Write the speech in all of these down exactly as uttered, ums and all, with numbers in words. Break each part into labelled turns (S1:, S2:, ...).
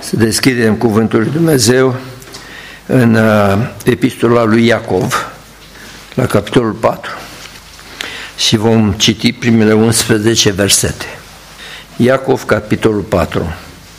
S1: Să deschidem Cuvântul lui Dumnezeu în Epistola lui Iacov, la capitolul patru, și vom citi primele unsprezece versete. Iacov, capitolul patru.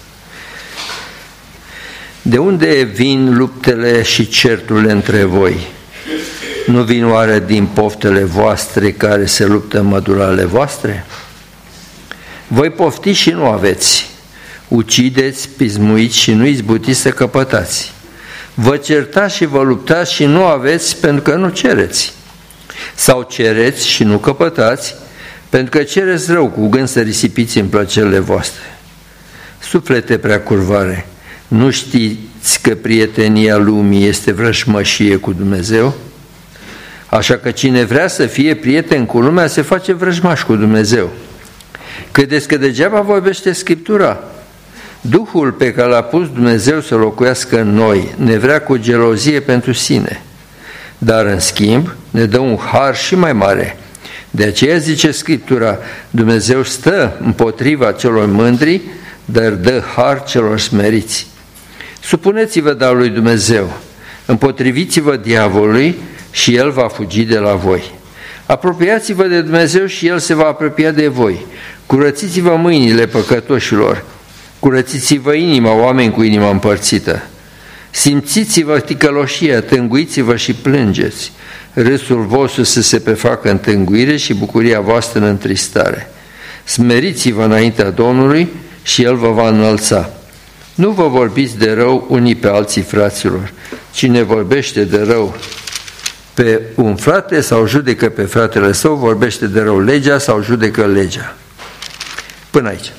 S1: De unde vin luptele și certurile între voi? Nu vin oare din poftele voastre care se luptă în mădularele voastre? Voi poftiți și nu aveți, ucideți, pismuiți și nu izbutiți să căpătați. Vă certați și vă luptați și nu aveți pentru că nu cereți. Sau cereți și nu căpătați pentru că cereți rău cu gând să risipiți în plăcerile voastre. Suflete prea curvare, nu știți că prietenia lumii este vrăjmășie cu Dumnezeu? Așa că cine vrea să fie prieten cu lumea se face vrăjmaș cu Dumnezeu. Credeți că degeaba vorbește Scriptura? Duhul pe care l-a pus Dumnezeu să locuiască în noi ne vrea cu gelozie pentru sine, dar în schimb ne dă un har și mai mare. De aceea zice Scriptura, Dumnezeu stă împotriva celor mândri, dar dă har celor smeriți. Supuneți-vă dar lui Dumnezeu, împotriviți-vă diavolului și el va fugi de la voi. Apropiați-vă de Dumnezeu și el se va apropia de voi. Curățiți-vă mâinile păcătoșilor, curățiți-vă inima, oameni cu inima împărțită. Simțiți-vă ticăloșia, tânguiți-vă și plângeți. Râsul vostru să se prefacă în tânguire și bucuria voastră în întristare. Smeriți-vă înaintea Domnului și el vă va înălța. Nu vă vorbiți de rău unii pe alții, fraților. Cine vorbește de rău pe un frate sau judecă pe fratele său, vorbește de rău legea sau judecă legea. Până aici.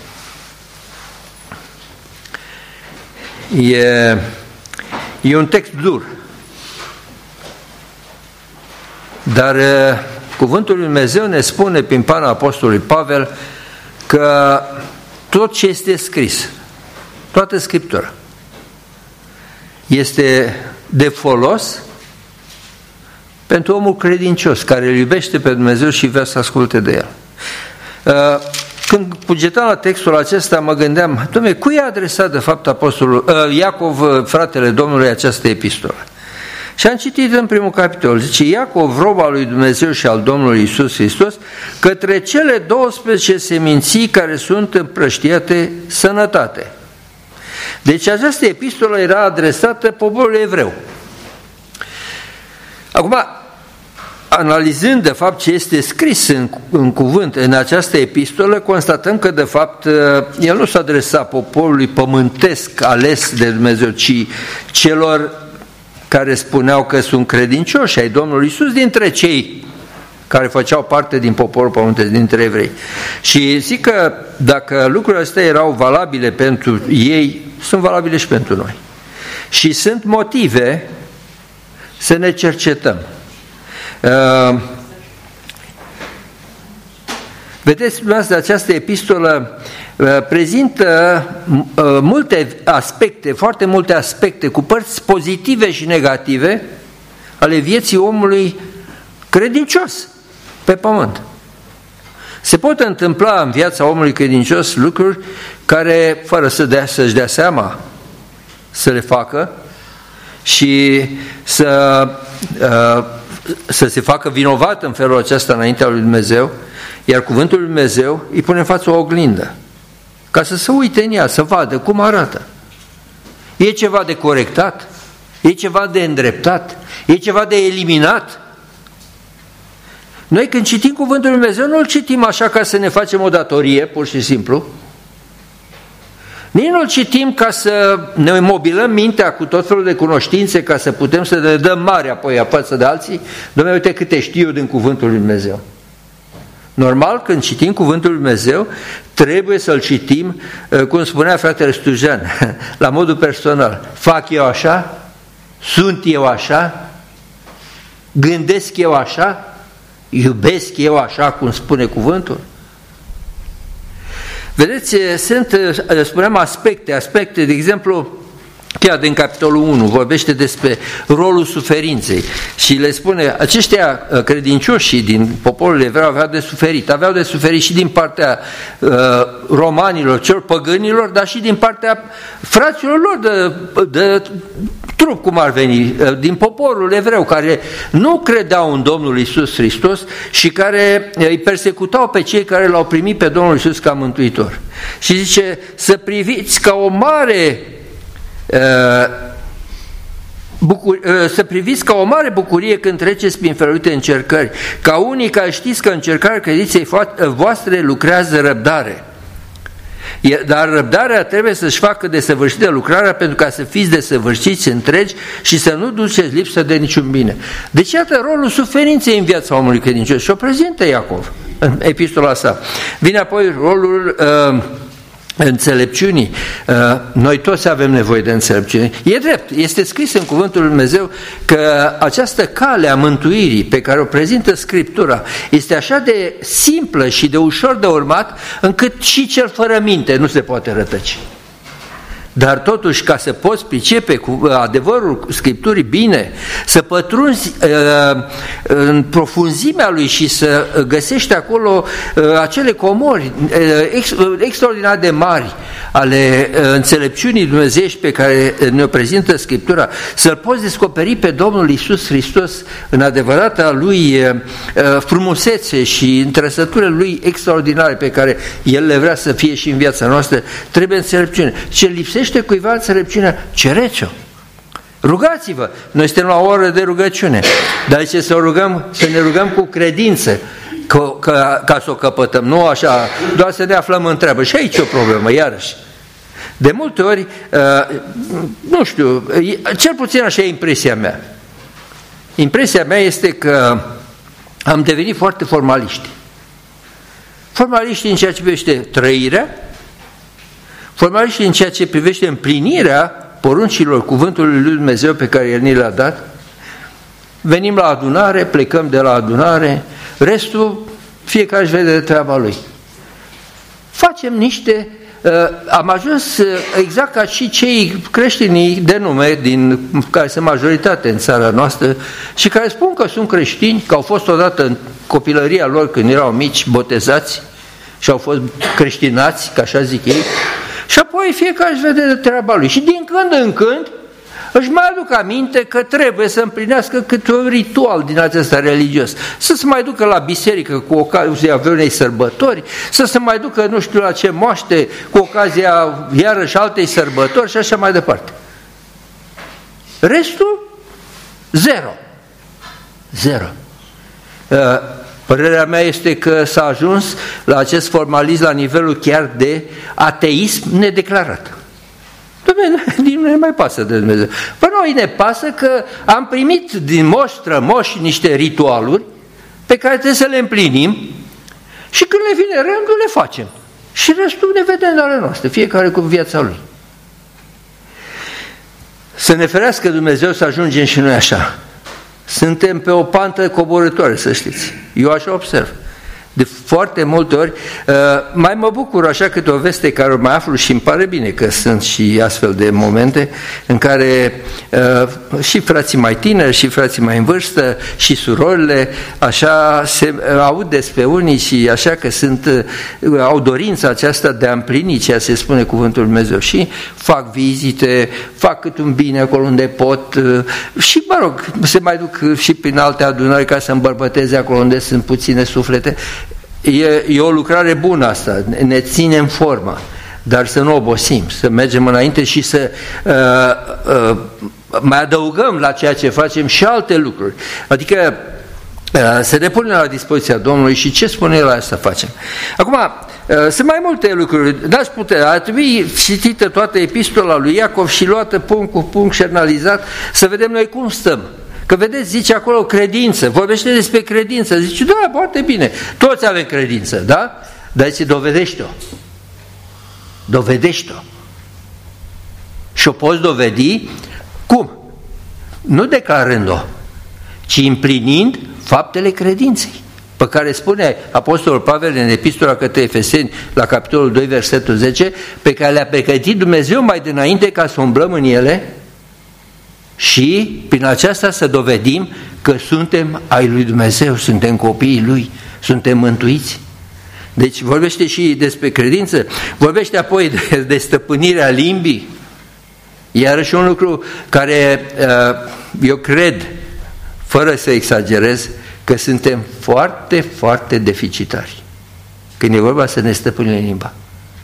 S1: E, e un text dur, dar cuvântul lui Dumnezeu ne spune prin pana apostolului Pavel că tot ce este scris, toată Scriptura, este de folos pentru omul credincios care îl iubește pe Dumnezeu și vrea să asculte de el. Când cugetam la textul acesta, mă gândeam, Doamne, cui a adresat de fapt apostolul Iacov, fratele Domnului, această epistolă? Și am citit în primul capitol, zice, Iacov, rob al lui Dumnezeu și al Domnului Iisus Hristos, către cele douăsprezece seminții care sunt împrăștiate sănătate. Deci această epistolă era adresată poporului evreu. Acum, analizând de fapt ce este scris în, în cuvânt în această epistolă, constatăm că de fapt el nu s-a adresat poporului pământesc ales de Dumnezeu, ci celor care spuneau că sunt credincioși ai Domnului Iisus dintre cei care făceau parte din poporul pământesc, dintre evrei. Și zic că dacă lucrurile astea erau valabile pentru ei, sunt valabile și pentru noi. Și sunt motive să ne cercetăm. Uh, vedeți, dumneavoastră, această epistolă uh, prezintă uh, multe aspecte, foarte multe aspecte, cu părți pozitive și negative ale vieții omului credincios pe pământ. Se pot întâmpla în viața omului credincios lucruri care, fără să dea, să-și dea seama, să le facă și să uh, să se facă vinovat în felul acesta înaintea lui Dumnezeu, iar cuvântul lui Dumnezeu îi pune în față o oglindă, ca să se uite în ea, să vadă cum arată. E ceva de corectat? E ceva de îndreptat? E ceva de eliminat? Noi când citim cuvântul lui Dumnezeu, nu îl citim așa ca să ne facem o datorie, pur și simplu. Nici nu-l citim ca să ne mobilăm mintea cu tot felul de cunoștințe, ca să putem să ne dăm mare apoi față de alții. Doamne, uite câte știu din cuvântul lui Dumnezeu. Normal, când citim cuvântul lui Dumnezeu, trebuie să-l citim, cum spunea fratele Stujan, la modul personal. Fac eu așa? Sunt eu așa? Gândesc eu așa? Iubesc eu așa, cum spune cuvântul? Vedeți, sunt, spuneam, aspecte, aspecte, de exemplu, chiar din capitolul unu, vorbește despre rolul suferinței și le spune, aceștia credincioși din poporul evreu aveau de suferit, aveau de suferit și din partea uh, romanilor, celor păgânilor, dar și din partea fraților lor de, de trup, cum ar veni, din poporul evreu, care nu credeau în Domnul Iisus Hristos și care îi persecutau pe cei care l-au primit pe Domnul Iisus ca mântuitor. Și zice, să priviți ca o mare Bucur, să priviți ca o mare bucurie când treceți prin feluite încercări, ca unii care știți că încercarea credinței voastre lucrează răbdare. Dar răbdarea trebuie să-și facă desăvârșită lucrarea pentru ca să fiți desăvârșiți întregi și să nu duceți lipsă de niciun bine. Deci iată rolul suferinței în viața omului credincios și o prezintă Iacov în epistola sa. Vine apoi rolul uh, înțelepciunii. Noi toți avem nevoie de înțelepciune. E drept, este scris în cuvântul lui Dumnezeu că această cale a mântuirii pe care o prezintă Scriptura este așa de simplă și de ușor de urmat încât și cel fără minte nu se poate rătăci. Dar totuși, ca să poți pricepe cu adevărul Scripturii bine, să pătrunzi uh, în profunzimea lui și să găsești acolo uh, acele comori uh, ex, extraordinar de mari ale uh, înțelepciunii dumnezeiești pe care ne-o prezintă Scriptura, să-L poți descoperi pe Domnul Iisus Hristos în adevărata lui uh, frumusețe și în trăsăturile lui extraordinare pe care El le vrea să fie și în viața noastră, trebuie înțelepciune. Ce lipsește cuiva înțelepciunea, cereți-o. Rugați-vă. Noi suntem la o oră de rugăciune, dar ce să rugăm, să ne rugăm cu credință ca, ca, ca să o căpătăm, nu așa, doar să ne aflăm în treabă. Și aici e o problemă, iarăși. De multe ori, uh, nu știu, cel puțin așa e impresia mea. Impresia mea este că am devenit foarte formaliști. Formaliști în ceea ce privește trăirea, formaliști în ceea ce privește împlinirea poruncilor cuvântului lui Dumnezeu pe care El ni le-a dat. Venim la adunare, plecăm de la adunare, restul fiecare își vede de treaba lui. Facem niște, uh, am ajuns uh, exact ca și cei creștini de nume, din, care sunt majoritate în țara noastră și care spun că sunt creștini, că au fost odată în copilăria lor când erau mici, botezați și au fost creștinați, ca așa zic ei, și apoi fiecare își vede de treaba lui. Și din când în când își mai aduc aminte că trebuie să împlinească câte un ritual din acesta religios. Să se mai ducă la biserică cu ocazia unei sărbători, să se mai ducă nu știu la ce moaște cu ocazia iarăși altei sărbători și așa mai departe. Restul, zero. Zero. Uh, Părerea mea este că s-a ajuns la acest formalism la nivelul chiar de ateism nedeclarat. Dumnezeu, nu ne mai pasă de Dumnezeu. Păi noi ne pasă că am primit din moși strămoși niște ritualuri pe care trebuie să le împlinim și când le vine rândul le facem. Și restul ne vedem de ale noastre, fiecare cu viața lui. Să ne ferească Dumnezeu să ajungem și noi așa. Suntem pe o pantă coborătoare, să știți. Eu așa observ. De foarte multe ori, mai mă bucur așa câte o veste care o mai aflu și îmi pare bine că sunt și astfel de momente în care și frații mai tineri și frații mai în vârstă și surorile așa se aud despre unii și așa că sunt, au dorința aceasta de a împlini ceea ce spune cuvântul Lui Dumnezeu și fac vizite, fac cât un bine acolo unde pot și mă rog, se mai duc și prin alte adunări ca să îmbărbăteze acolo unde sunt puține suflete. E, e o lucrare bună asta, ne ține în formă, dar să nu obosim, să mergem înainte și să uh, uh, mai adăugăm la ceea ce facem și alte lucruri. Adică uh, să ne punem la dispoziția Domnului și ce spune El să facem. Acum, uh, sunt mai multe lucruri, n-aș putea, ar trebui citită toată epistola lui Iacov și luată punct cu punct și analizat, să vedem noi cum stăm. Că vedeți, zice acolo credință, vorbește despre credință, zice, da, foarte bine, toți avem credință, da? Dar zice, dovedește-o. Dovedește-o. Și o poți dovedi cum? Nu declarând-o, ci împlinind faptele credinței. pe care spune Apostolul Pavel în Epistola către Efeseni, la capitolul doi, versetul zece, pe care le-a pregătit Dumnezeu mai dinainte ca să umblăm în ele și prin aceasta să dovedim că suntem ai lui Dumnezeu, suntem copiii lui, suntem mântuiți. Deci vorbește și despre credință, vorbește apoi de, de stăpânirea limbii, iarăși un lucru care eu cred, fără să exagerez, că suntem foarte, foarte deficitari când e vorba să ne stăpânim limba.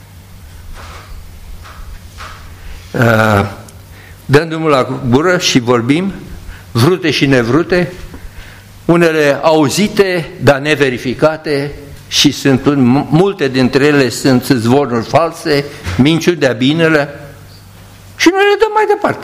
S1: Dăm drumul la gură și vorbim, vrute și nevrute, unele auzite, dar neverificate, și sunt multe dintre ele sunt zvonuri false, minciuni de-a binele, și noi le dăm mai departe.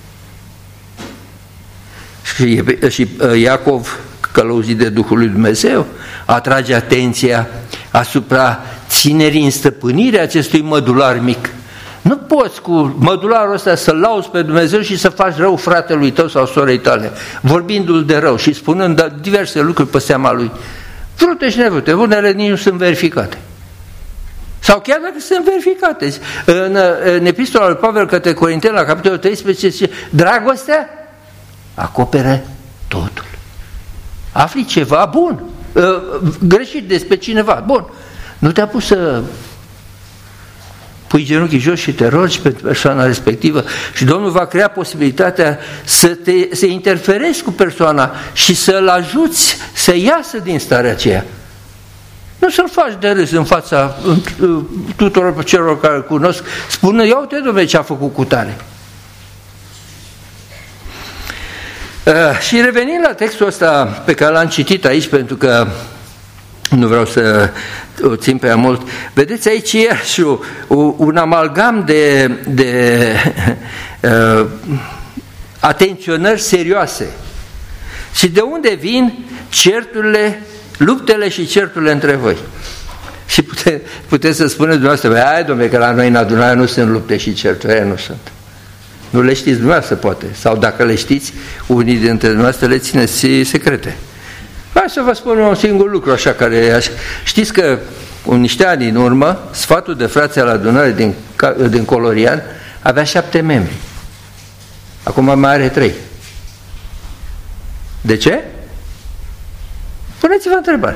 S1: Și, și Iacov, călăuzit de Duhul lui Dumnezeu, atrage atenția asupra ținerii în stăpânire acestui mădular mic. Nu poți cu mădularul ăsta să lauzi pe Dumnezeu și să faci rău fratelui tău sau sorei tale, vorbindu-l de rău și spunând diverse lucruri pe seama lui. Vrute și nevrute, unele nici nu sunt verificate. Sau chiar dacă sunt verificate. În, în epistola lui Pavel către Corinteni, la capitolul treisprezece, zice, dragostea acoperă totul. Afli ceva bun, greșit despre cineva, bun. Nu te-a pus să pui genunchii jos și te rogi pentru persoana respectivă și Domnul va crea posibilitatea să, te, să interferezi cu persoana și să-l ajuți să iasă din starea aceea. Nu să-l faci de râs în fața tuturor celor care îl cunosc, spunând, ia uite, Dom'le, ce a făcut cu tare. Uh, și revenind la textul ăsta pe care l-am citit aici, pentru că nu vreau să o țin prea mult, vedeți aici e și un amalgam de, de uh, atenționări serioase. Și de unde vin certurile, luptele și certurile între voi? Și pute, puteți să spuneți dumneavoastră, hai, dom'le, că la noi în adunare nu sunt lupte și certuri, aia nu sunt. Nu le știți dumneavoastră, poate, sau dacă le știți, unii dintre dumneavoastră le țineți secrete. Hai să vă spun un singur lucru așa care... Știți că cu niște ani în urmă, sfatul de frați al adunării din, din Colorian avea șapte membri. Acum mai are trei. De ce? Puneți-vă întrebare.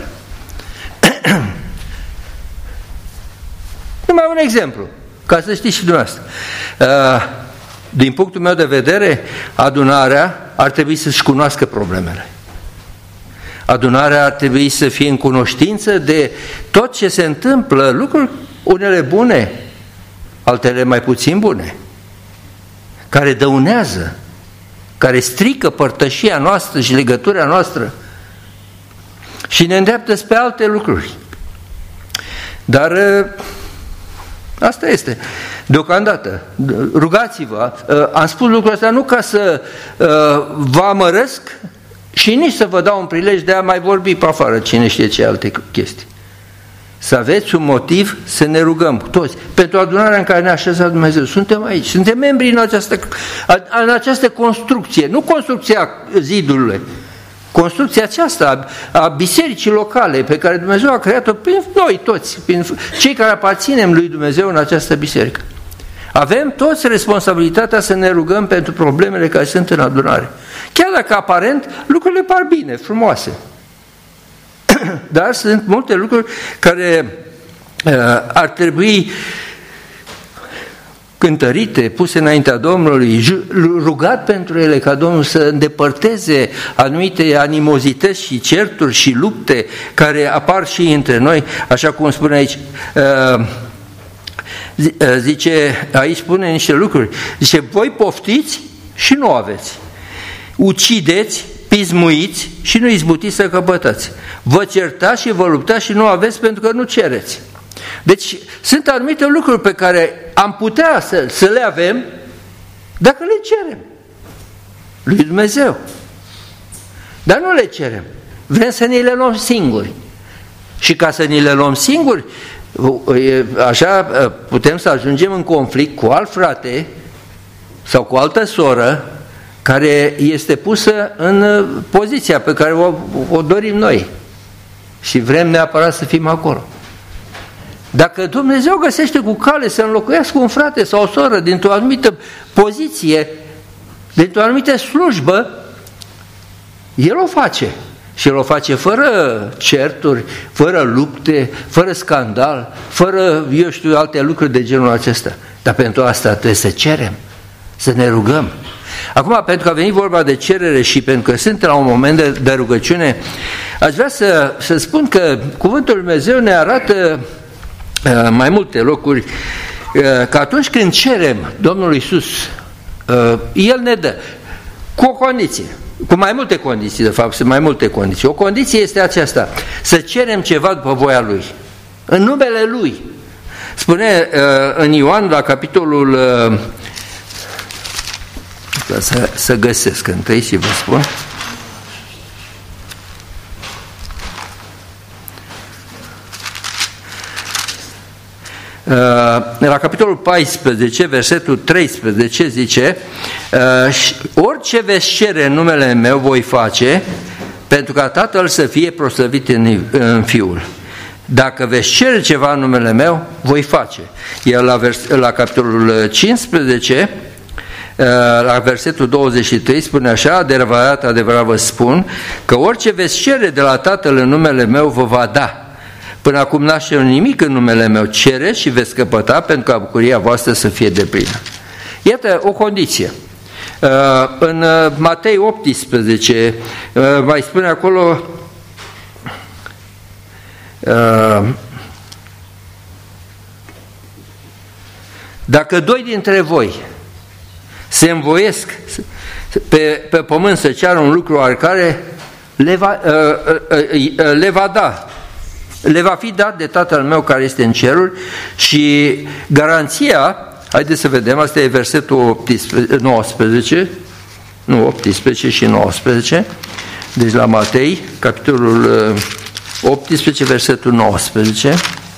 S1: Numai un exemplu, ca să știți și dumneavoastră. Din punctul meu de vedere, adunarea ar trebui să-și cunoască problemele. Adunarea ar trebui să fie în cunoștință de tot ce se întâmplă, lucruri, unele bune, altele mai puțin bune, care dăunează, care strică părtășia noastră și legătura noastră și ne îndreaptă spre alte lucruri. Dar asta este. Deocamdată, rugați-vă, am spus lucrul ăsta nu ca să vă amărăsc și nici să vă dau un prilej de a mai vorbi pe afară cine știe ce alte chestii. Să aveți un motiv să ne rugăm toți pentru adunarea în care ne-a așezat Dumnezeu. Suntem aici, suntem membri în această, în această construcție, nu construcția zidului, construcția aceasta a, a bisericii locale pe care Dumnezeu a creat-o prin noi toți, prin cei care aparținem lui Dumnezeu în această biserică. Avem toți responsabilitatea să ne rugăm pentru problemele care sunt în adunare. Chiar dacă aparent lucrurile par bine, frumoase. Dar sunt multe lucruri care uh, ar trebui cântărite, puse înaintea Domnului, rugat pentru ele ca Domnul să îndepărteze anumite animozități și certuri și lupte care apar și între noi, așa cum spune aici. Uh, zice, aici spune niște lucruri. Zice, voi poftiți și nu aveți. Ucideți, pismuiți și nu izbutiți să căpătați. Vă certați și vă luptați și nu aveți pentru că nu cereți. Deci sunt anumite lucruri pe care am putea să, să le avem dacă le cerem lui Dumnezeu. Dar nu le cerem. Vrem să ne le luăm singuri. Și ca să ne le luăm singuri, așa putem să ajungem în conflict cu alt frate sau cu altă soră care este pusă în poziția pe care o, o dorim noi. și vrem neapărat să fim acolo. Dacă Dumnezeu găsește cu cale să înlocuiască un frate sau o soră dintr-o anumită poziție, dintr-o anumită slujbă, El o face. Și El o face fără certuri, fără lupte, fără scandal, fără, eu știu, alte lucruri de genul acesta. Dar pentru asta trebuie să cerem, să ne rugăm. Acum, pentru că a venit vorba de cerere și pentru că sunt la un moment de, de rugăciune, aș vrea să, să spun că Cuvântul Lui Dumnezeu ne arată uh, mai multe locuri uh, că atunci când cerem Domnul Iisus, uh, El ne dă cu o condiție, cu mai multe condiții, de fapt, sunt mai multe condiții. O condiție este aceasta, să cerem ceva după voia Lui, în numele Lui. Spune uh, în Ioan, la capitolul, uh, să, să găsesc întâi și vă spun, la capitolul paisprezece, versetul treisprezece, zice: orice veți cere în numele meu voi face, pentru ca Tatăl să fie proslăvit în, în Fiul. Dacă veți cere ceva în numele meu, voi face. Iar la, vers, la capitolul cincisprezece, la versetul douăzeci și trei, spune așa: adevărat, adevărat vă spun că orice veți cere de la Tatăl în numele meu vă va da. Până acum n-aș cere nimic în numele meu, cereți și veți căpăta, pentru ca bucuria voastră să fie deplină. Iată o condiție. În Matei optsprezece mai spune acolo: dacă doi dintre voi se învoiesc pe, pe pământ să ceară un lucru oricare, le va, le va da. Le va fi dat de Tatăl meu care este în ceruri. Și garanția, haideți să vedem, asta e versetul nouăsprezece, nu optsprezece și nouăsprezece, deci la Matei, capitolul optsprezece, versetul nouăsprezece,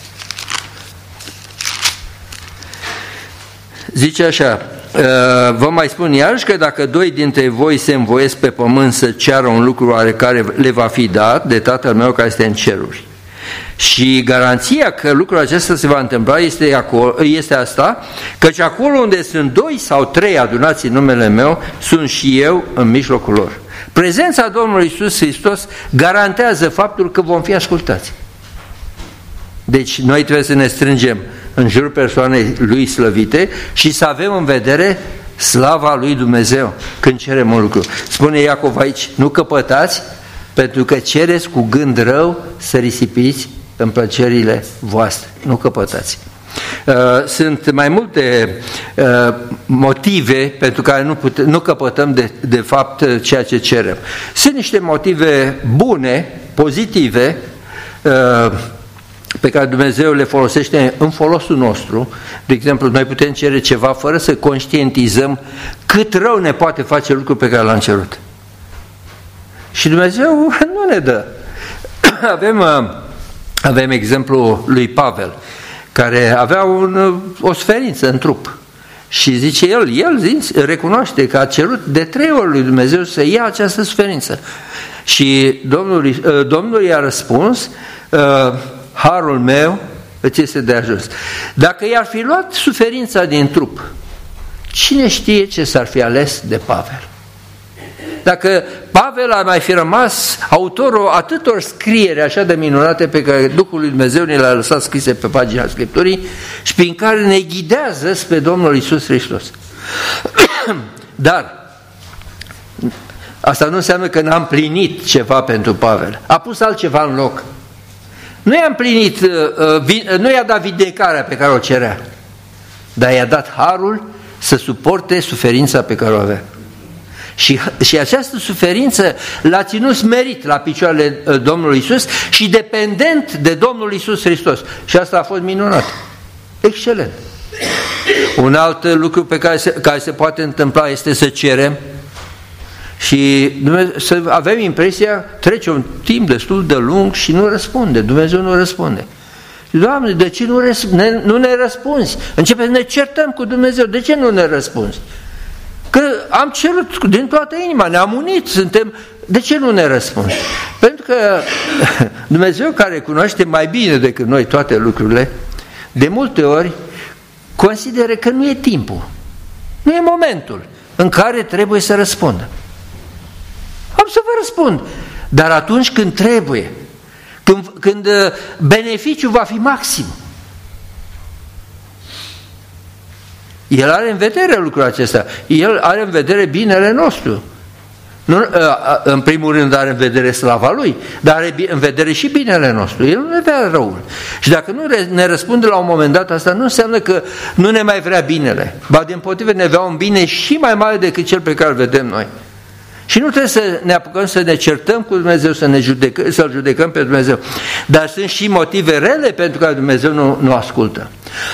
S1: zice așa: vă mai spun iarăși că dacă doi dintre voi se învoiesc pe pământ să ceară un lucru oarecare, le va fi dat de Tatăl meu care este în ceruri. Și garanția că lucrul acesta se va întâmpla este, acolo, este asta, căci acolo unde sunt doi sau trei adunați în numele meu, sunt și eu în mijlocul lor. Prezența Domnului Iisus Hristos garantează faptul că vom fi ascultați. Deci noi trebuie să ne strângem în jurul persoanei Lui slăvite și să avem în vedere slava Lui Dumnezeu când cerem un lucru. Spune Iacov aici: nu căpătați pentru că cereți cu gând rău să risipiți în plăcerile voastre. Nu căpătați. Sunt mai multe motive pentru care nu, putem, nu căpătăm de, de fapt ceea ce cerem. Sunt niște motive bune, pozitive, pe care Dumnezeu le folosește în folosul nostru. De exemplu, noi putem cere ceva fără să conștientizăm cât rău ne poate face lucrul pe care l-am cerut. Și Dumnezeu nu ne dă. Avem, avem exemplul lui Pavel, care avea un, o suferință în trup. Și zice el, el zice, recunoaște că a cerut de trei ori lui Dumnezeu să ia această suferință. Și Domnul, Domnul i-a răspuns: harul meu îți este de ajuns. Dacă i-ar fi luat suferința din trup, cine știe ce s-ar fi ales de Pavel? Dacă Pavel ar mai fi rămas autorul atâtor scrieri așa de minunate pe care Duhul lui Dumnezeu ne le-a lăsat scrise pe pagina Scripturii și prin care ne ghidează spre Domnul Iisus Hristos. Dar asta nu înseamnă că n-am plinit ceva pentru Pavel. A pus altceva în loc. Nu i-a împlinit, nu i-a dat vindecarea pe care o cerea, dar i-a dat harul să suporte suferința pe care o avea. Și, și această suferință l-a ținut smerit la picioarele Domnului Iisus și dependent de Domnul Iisus Hristos. Și asta a fost minunat. Excelent. Un alt lucru pe care se, care se poate întâmpla este să cerem și să avem impresia, trece un timp destul de lung și nu răspunde, Dumnezeu nu răspunde. Doamne, de ce nu, ne, nu ne răspunzi? Începem să ne certăm cu Dumnezeu, de ce nu ne răspunzi? Că am cerut din toată inima, ne-am unit, suntem De ce nu ne răspunde? Pentru că Dumnezeu, care cunoaște mai bine decât noi toate lucrurile, de multe ori consideră că nu e timpul, nu e momentul în care trebuie să răspundă. Am să vă răspund, dar atunci când trebuie, când, când beneficiul va fi maxim. El are în vedere lucrul acesta, El are în vedere binele nostru. Nu, în primul rând are în vedere slava Lui, dar are în vedere și binele nostru. El nu ne vrea răul. Și dacă nu ne răspunde la un moment dat, asta nu înseamnă că nu ne mai vrea binele. Ba dimpotrivă, ne vrea un bine și mai mare decât cel pe care îl vedem noi. Și nu trebuie să ne apucăm să ne certăm cu Dumnezeu, să ne judecă, să-L judecăm pe Dumnezeu. Dar sunt și motive rele pentru care Dumnezeu nu, nu ascultă.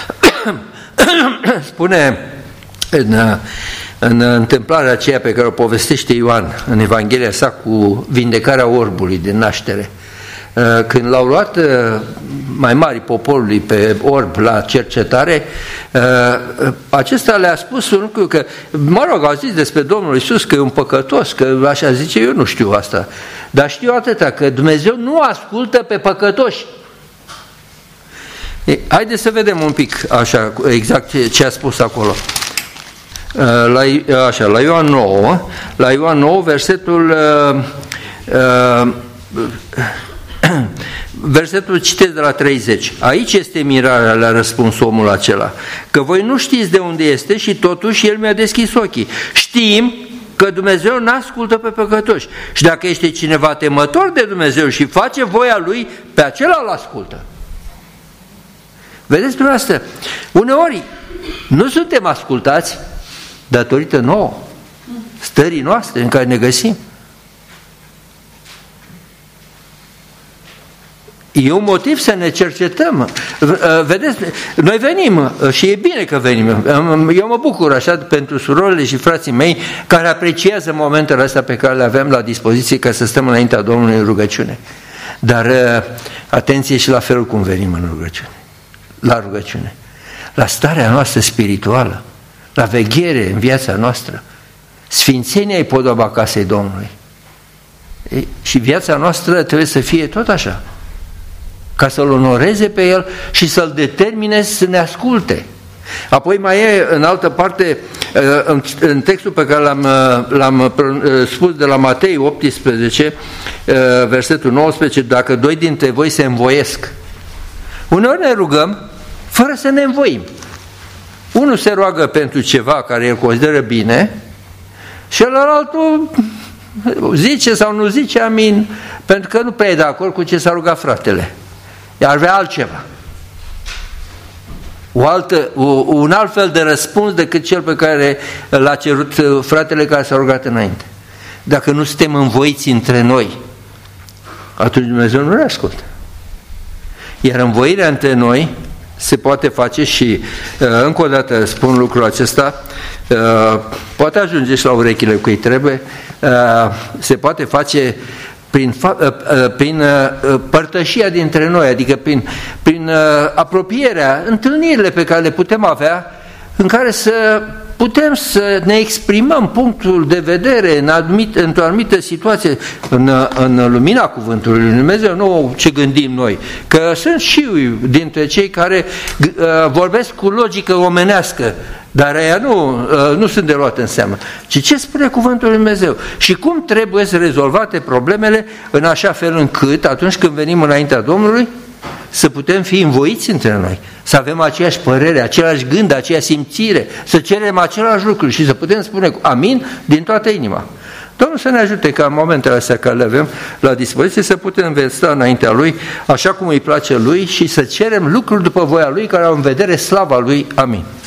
S1: Spune în, în întâmplarea aceea pe care o povestește Ioan în Evanghelia sa cu vindecarea orbului din naștere, când l-au luat mai mari poporului pe orb la cercetare, acesta le-a spus un lucru, că, mă rog, au zis despre Domnul Iisus că e un păcătos, că așa zice, eu nu știu asta, dar știu atâta, că Dumnezeu nu ascultă pe păcătoși. Haideți să vedem un pic așa exact ce a spus acolo. La, așa, la Ioan nouă, la Ioan nouă, versetul uh, uh, versetul citesc de la treizeci. Aici este mirarea, le-a răspuns omul acela, că voi nu știți de unde este și totuși el mi-a deschis ochii. Știm că Dumnezeu n-ascultă pe păcătoși și dacă este cineva temător de Dumnezeu și face voia Lui, pe acela îl ascultă. Vedeți dumneavoastră, uneori nu suntem ascultați datorită nouă, stării noastre în care ne găsim. E un motiv să ne cercetăm. Vedeți, noi venim și e bine că venim. Eu mă bucur așa pentru surorile și frații mei care apreciază momentele astea pe care le avem la dispoziție ca să stăm înaintea Domnului în rugăciune. Dar atenție și la felul cum venim în rugăciune. La rugăciune, la starea noastră spirituală, la veghere în viața noastră. Sfințenia e podoba casei Domnului. E, și viața noastră trebuie să fie tot așa, ca să-L onoreze pe El și să-L determine să ne asculte. Apoi mai e în altă parte, în textul pe care l-am, l-am spus de la Matei optsprezece, versetul nouăsprezece, dacă doi dintre voi se învoiesc. Uneori ne rugăm fără să ne învoim. Unul se roagă pentru ceva care el consideră bine și altul zice sau nu zice amin, pentru că nu prea e de acord cu ce s-a rugat fratele. Ar vrea altceva. O altă, o, un alt fel de răspuns decât cel pe care l-a cerut fratele care s-a rugat înainte. Dacă nu suntem învoiți între noi, atunci Dumnezeu nu ne ascultă. Iar învoirea între noi se poate face și, încă o dată spun lucrul acesta, poate ajunge și la urechile cui trebuie, se poate face prin, prin părtășia dintre noi, adică prin, prin apropierea, întâlnirile pe care le putem avea, în care să putem să ne exprimăm punctul de vedere în anumit, într-o anumită situație, în, în lumina cuvântului lui Dumnezeu, nu ce gândim noi, că sunt și dintre cei care uh, vorbesc cu logică omenească, dar aia nu, uh, nu sunt de luat în seamă, ci ce spune cuvântul lui Dumnezeu și cum trebuie să rezolvate problemele în așa fel încât, atunci când venim înaintea Domnului, să putem fi învoiți între noi, să avem aceeași părere, același gând, aceeași simțire, să cerem același lucru și să putem spune amin din toată inima. Domnul să ne ajute ca în momentele astea care le avem la dispoziție să putem sta înaintea Lui așa cum îi place Lui și să cerem lucruri după voia Lui care au în vedere slava Lui. Amin.